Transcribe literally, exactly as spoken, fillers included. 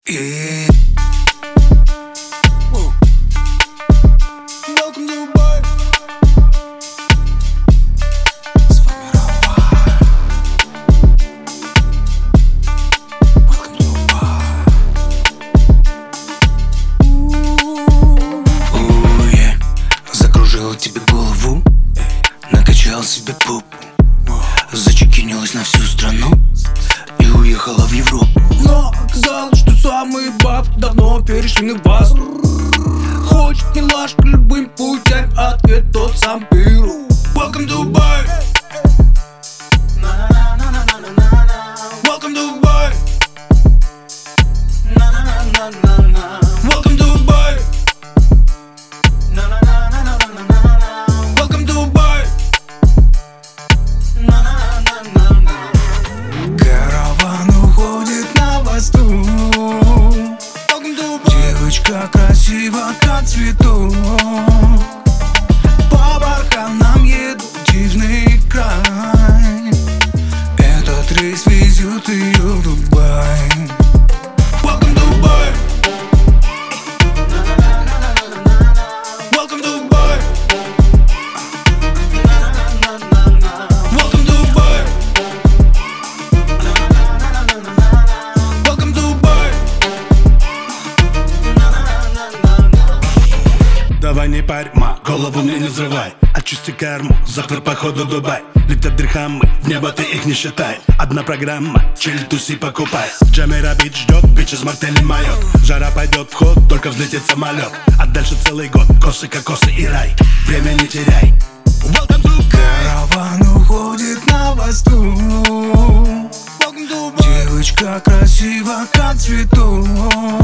И... Welcome to Dubai. Сформировай. Welcome to Dubai. Уе, закружила тебе голову, накачал себе попу, зачекинилась на всю страну и уехала в Европу. Но оказалось, что самые бабки давно перешли в вас. Хочет милашка любым путем, ответ тот сам беру. Welcome to Dubai. Welcome to Dubai. Welcome to Dubai. Welcome to Dubai. Караван уходит на восток. Welcome to Dubai. Девочка красива, как цветок. По барханам едут дивный край. Этот рейс везет ее в Дубай. Welcome to Dubai. Welcome to Dubai. Welcome to Dubai. Welcome to Dubai. Давай не парь, ма, голову мне не взрывай. Очисти карму, завтра походу Дубай. Летят дирхамы, в небо ты их не считай. Одна программа, чили туси покупай. Джамера бит ждет, бич из мартели майот. Жара пойдет в ход, только взлетит самолет. А дальше целый год, косы, кокосы и рай. Время не теряй. Welcome to Караван уходит на восток. Welcome to Dubai. Девочка красива, как цветок.